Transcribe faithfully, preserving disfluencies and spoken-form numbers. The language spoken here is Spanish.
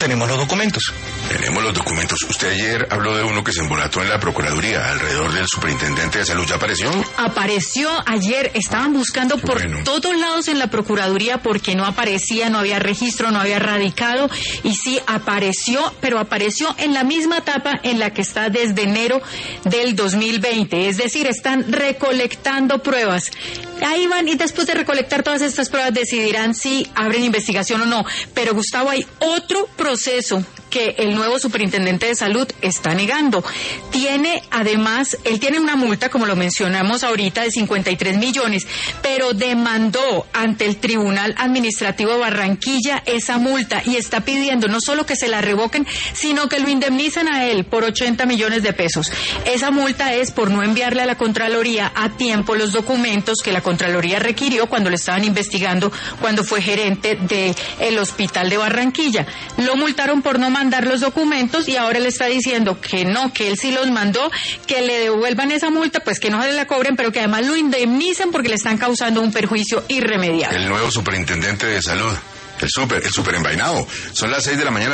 tenemos los documentos. Tenemos los documentos. Usted ayer habló de uno que se embolató en la Procuraduría alrededor del superintendente de salud. ¿Ya apareció? Apareció ayer. Estaban buscando por Bueno. todos lados en la Procuraduría porque no aparecía, no había registro, no había radicado. Y sí, apareció, pero apareció en la misma etapa en la que está desde enero del dos mil veinte. Es decir, están recolectando pruebas. Ahí van, y después de recolectar todas estas pruebas decidirán si abren investigación o no. Pero, Gustavo, hay otro proceso que el nuevo superintendente de salud está negando. Tiene, además, él tiene una multa, como lo mencionamos ahorita, de cincuenta y tres millones, pero demandó ante el Tribunal Administrativo de Barranquilla esa multa y está pidiendo no solo que se la revoquen, sino que lo indemnicen a él por ochenta millones de pesos. Esa multa es por no enviarle a la Contraloría a tiempo los documentos que la Contraloría requirió cuando le estaban investigando, cuando fue gerente del Hospital de Barranquilla. Lo multaron por no mandar los documentos y ahora le está diciendo que no, que él sí los mandó, que le devuelvan esa multa, pues que no se la cobren, pero que además lo indemnicen porque le están causando un perjuicio irremediable. El nuevo superintendente de salud, el super, el super envainado. Son las seis de la mañana.